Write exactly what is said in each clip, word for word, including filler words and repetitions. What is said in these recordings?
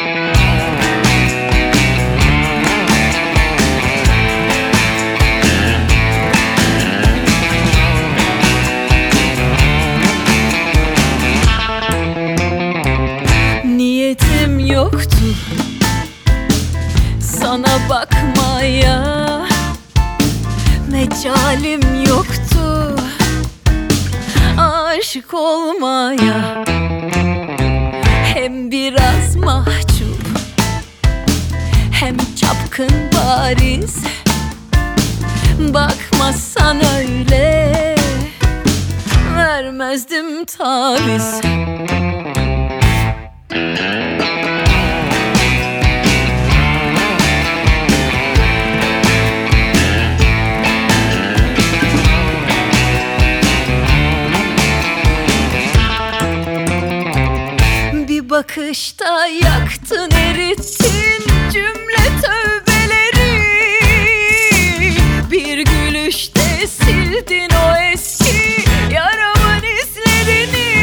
Niyetim yoktu sana bakmaya, mecalim yoktu aşık olmaya. Hem biraz mahcup hem çapkın bariz, bakmazsan öyle vermezdim taviz. Bir bakışta yaktın, erittin cümle tövbeleri. Bir gülüşte sildin o eski yaramın izlerini.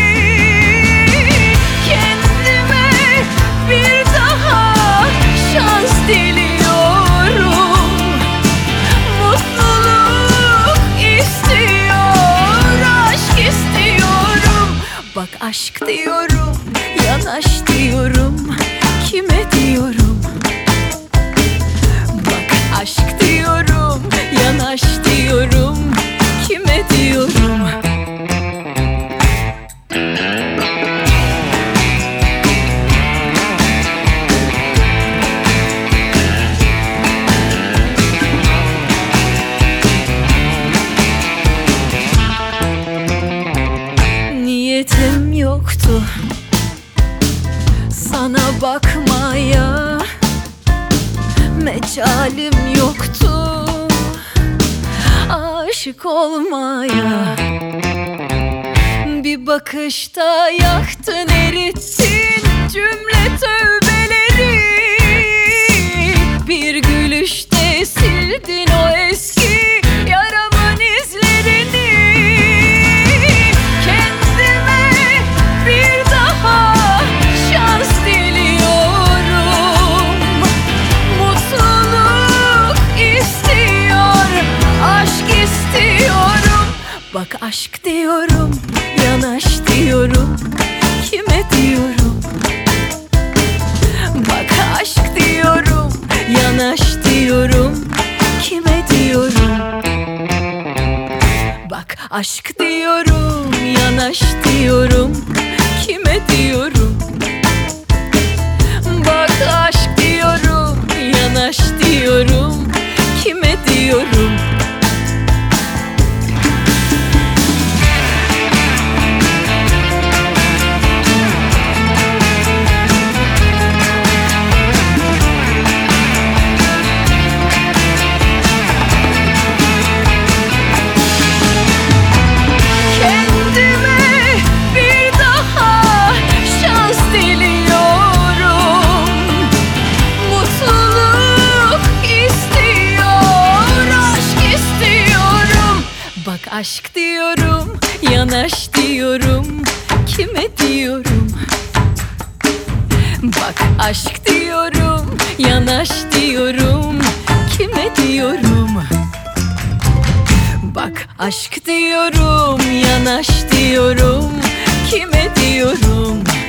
Kendime bir daha şans diliyorum. Mutluluk istiyor, aşk istiyorum. Bak aşk diyorum, yanaş diyorum, kime diyorum? Bak aşk diyorum, yanaş diyorum, kime diyorum? Niyetim yoktu sana bakmaya, mecalim yoktu aşık olmaya. Bir bakışta yaktın, erittin cümle tövbeleri. Bir gülüşte sildin o eski yaramın izlerini. Kendime bir daha şans diliyorum. Mutluluk istiyor, aşk istiyorum. Bak aşk diyorum, yanaş diyorum, kime diyorum? Bak aşk diyorum, yanaş diyorum, kime diyorum? Bak aşk diyorum, yanaş diyorum, kime diyorum? Bak aşk diyorum, yanaş diyorum, kime diyorum? Bak aşk diyorum, yanaş diyorum, kime diyorum? Bak aşk diyorum, yanaş diyorum, kime diyorum? Bak aşk diyorum, yanaş diyorum, kime diyorum?